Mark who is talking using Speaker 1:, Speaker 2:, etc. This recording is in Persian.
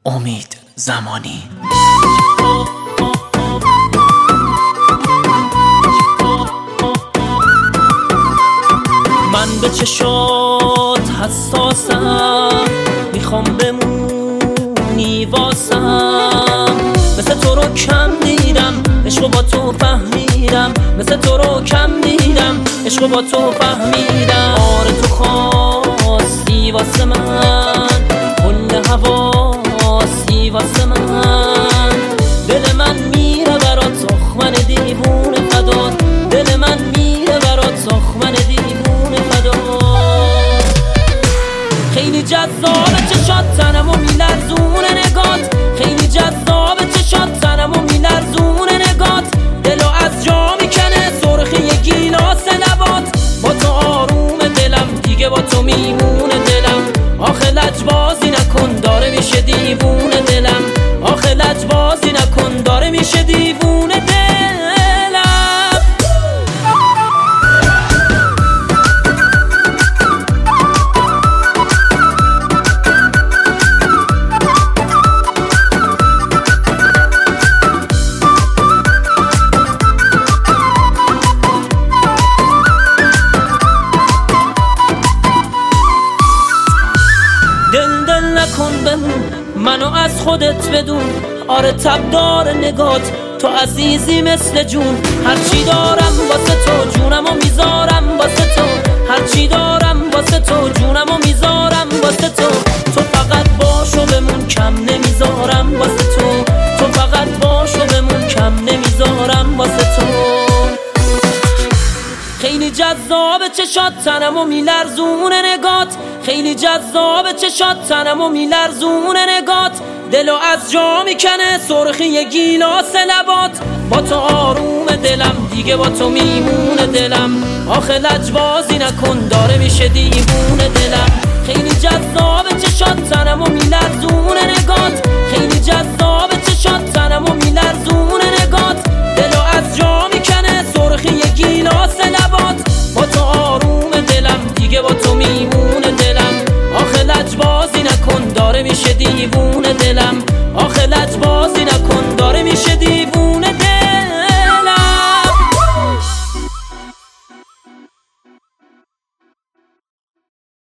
Speaker 1: امید زمانی. من به چشات حساسم، میخوام بمونی واسم. مثل تو رو کم دیدم، عشقو با تو فهمیدم. مثل تو رو کم دیدم، عشقو با تو فهمیدم. آره تو خواستی واسه من، کل حواسی واسه من. دل من میره برات تخمن دیوونه فدات. دل من میره برات تخمن دیوونه فدات. خیلی جذابه چشات تنمو میلرزونه نگات. خیلی جذابه چشات تنمو میلرزونه نگات. دلو از جا میکنه سرخی یه گیلاس لبات. با تو آروم دلم دیگه با تو میمونه دلم. آخه لجبازی نکن داره میشه دیوونه دلم. آخه لجبازی نکن داره میشه دیوونه دلم. دل نکن بمون، منو از خودت بدون. آره تبدار نگات، تو عزیزی مثل جون. هرچی دارم واسه تو جونمو میذارم واسه تو. هرچی دارم واسه تو جونمو میذارم واسه تو. تو فقط باشو بمون کم نمیذارم واسه تو. تو فقط باشو بمون کم نمیذارم واسه تو. خیلی جذابه چشات تنمو میلرزونه نگات. خیلی جذابه چشات تنمو میلرزونه نگات. دلو از جا میکنه سرخی یه گیلاس لبات. با تو آروم دلم دیگه با تو میمونه دلم. آخه لجبازی نکن داره میشه دیوونه دلم. خیلی جذابه چشات تنمو میلرزونه